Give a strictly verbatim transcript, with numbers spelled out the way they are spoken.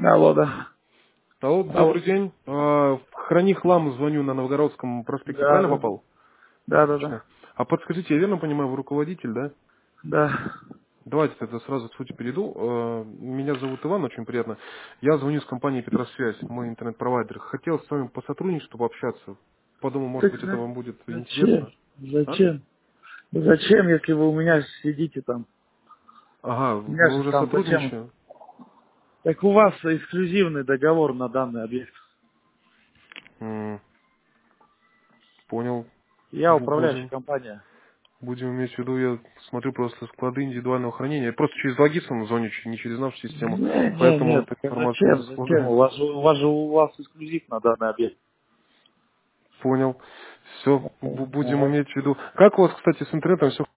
Алло, да. Алло, Алло. добрый день. А, В Храни Хлам звоню на Новгородском проспекте. Да, Правильно да, да. попал? Да, да, Отлично. да. А подскажите, я верно понимаю, вы руководитель, да? Да. Давайте тогда сразу к сути перейду. А, Меня зовут Иван, очень приятно. Я звоню с компании Петросвязь, мой интернет-провайдер. Хотел с вами по сотрудничеству пообщаться. Подумал, может Так быть, это за- вам будет зачем? интересно. А? Зачем? Зачем, если вы у меня сидите там? Ага, У меня мы же уже там зачем? сотрудничаем. Так у вас эксклюзивный договор на данный объект. М, Понял. Я Бу- управляющая Будем. компания. Будем иметь в виду, я смотрю просто склады индивидуального хранения. Я просто через логистику звоню, ч- не через нашу систему, Не, не, поэтому нет, вот так эта а информация зачем? не Зачем? У совпадает. вас, же- у вас же у вас эксклюзив на данный объект. Понял. Все, будем Ага. иметь в виду. Как у вас, кстати, с интернетом все